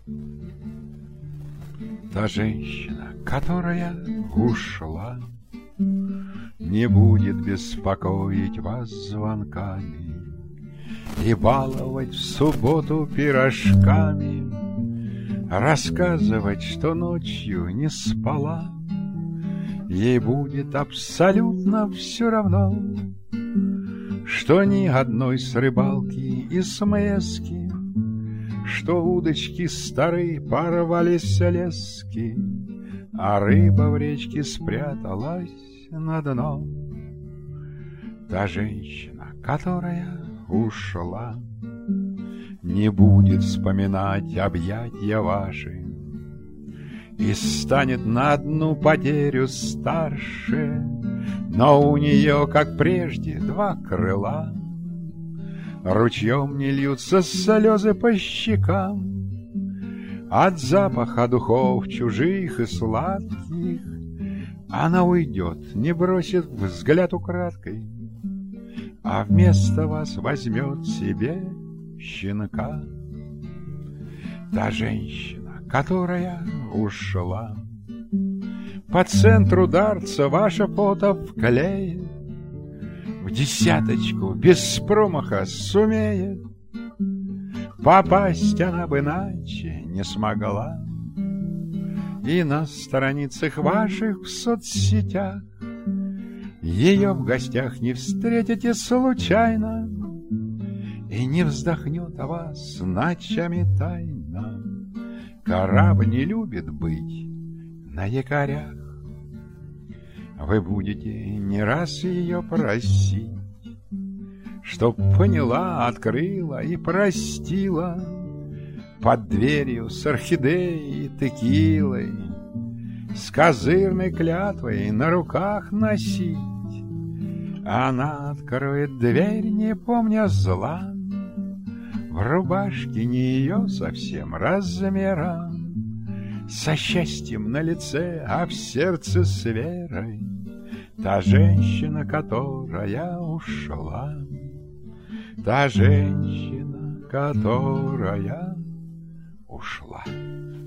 Та женщина, которая ушла, не будет беспокоить вас звонками и баловать в субботу пирожками, рассказывать, что ночью не спала. Ей будет абсолютно все равно, что ни одной с рыбалки и смески, что удочки старые порвались лески, а рыба в речке спряталась на дно. Та женщина, которая ушла, не будет вспоминать объятия ваши и станет на одну потерю старше, но у нее, как прежде, два крыла. Ручьем не льются слезы по щекам от запаха духов чужих и сладких. Она уйдет, не бросит взгляд украдкой, а вместо вас возьмет себе щенка. Та женщина, которая ушла, по центру дарца ваше фото вклеит, в десяточку без промаха сумеет. Попасть она бы иначе не смогла. И на страницах ваших в соцсетях ее в гостях не встретите случайно, и не вздохнет о вас ночами тайно. Корабль не любит быть на якорях. Вы будете не раз ее просить, чтоб поняла, открыла и простила, под дверью с орхидеей и текилой, с козырной клятвой на руках носить. Она откроет дверь, не помня зла, в рубашке не ее совсем размера, со счастьем на лице, а в сердце с верой. Та женщина, которая ушла, та женщина, которая ушла.